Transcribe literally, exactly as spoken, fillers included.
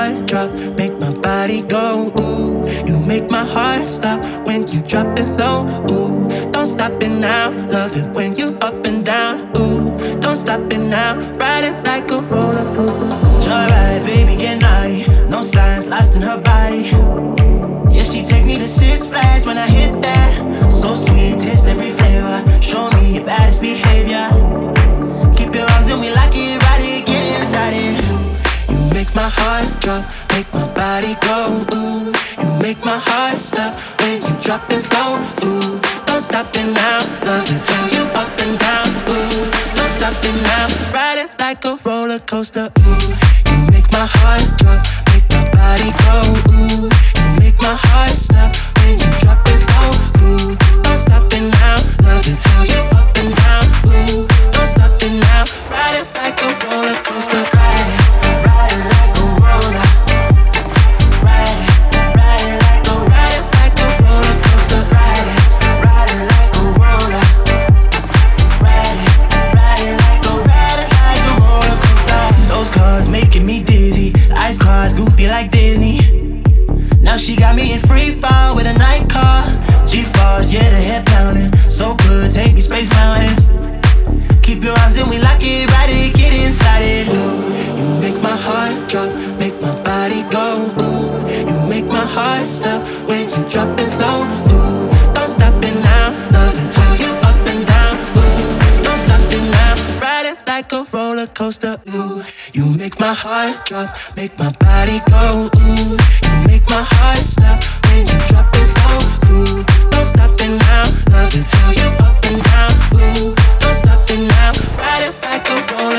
heart drop, make my body go ooh. You make my heart stop when you drop it low ooh. Don't stop it now, love it when you up and down ooh. Don't stop it now, ride it like a roller coaster. Joyride, baby, get naughty, no signs lost in her body. Yeah, she take me to Six Flags when I hit that. So sweet, taste every flavor. Show me your baddest behavior. Keep your arms in me like it, ride it, get inside it. You make my heart drop, make my body go ooh. You make my heart stop when you drop it low ooh. Don't stop it now, love it when you up and down ooh. Don't stop it now, ride it like a roller coaster ooh. You make my heart drop, make my body go ooh. Make my heart stop when you drop it low, ooh. Don't stop it now, love it how you up and down, ooh. Don't stop it now, ride it like a roller coaster. Ride it, ride it like a roller. Ride it, ride it like a, ride it like a roller coaster. Ride it, ride it like a roller. Ride it, ride it like a, ride it like a roller coaster. Those cars making me dizzy, ice cars goofy like Disney. Now she got me in free fall with a night car. G-Force, yeah, the head pounding. So good, take me Space Mountain. Keep your arms in me, lock it, ride it, get inside it. Ooh, you make my heart drop, make my body go. Ooh, you make my heart stop when you drop it low. Ooh, don't stop it now, love it how you up and down. Ooh, don't stop it now, ride it like a roller coaster. Ooh, you make my heart drop, make my body go. Ooh, make my heart stop when you drop it low, ooh. Don't stop it now, love it how you up and down, ooh. Don't stop it now, ride it like a roller